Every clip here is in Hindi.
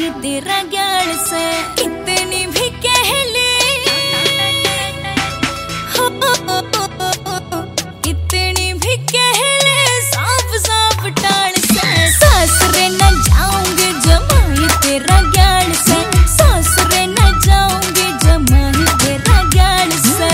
जमाई तेरा ज्ञान से कितनी भी कह ले, कितनी भी कह ले साफ साफ टाल से। सासरे न जाऊंगे जमाई तेरा ज्ञान से, सासरे न जाऊंगे जमाई तेरा ज्ञान से।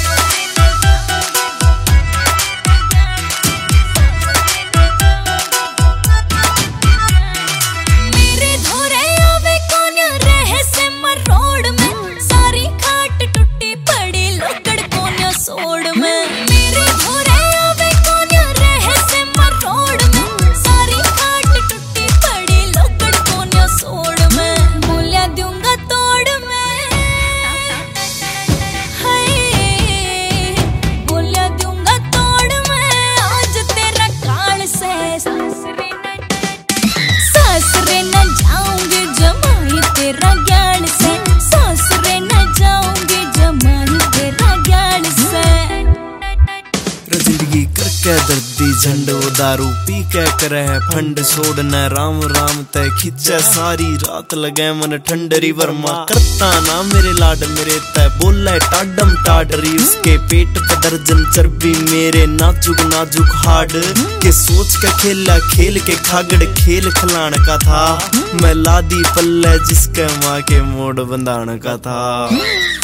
सासरे न जाऊंगे जमाई तेरा ज्ञान से, सासरे न जाऊंगे जमाई तेरा ज्ञान से। जिंदगी करके दर्दी झंड दारू पी के करे फंड छोड़ना राम राम तय खिंचे सारी रात लगे मन ठंडरी वर्मा करता ना मेरे लाड मेरे तय बोले टाडम टाडरी उसके पेट पे दर्जन चर्बी मेरे नाजुक नाजुक हाड के सोच के खेला खेल के खागड़ खेल खिलाने का था मैं लादी पल्ले जिसके माँ के मोड़ बंधाने का था।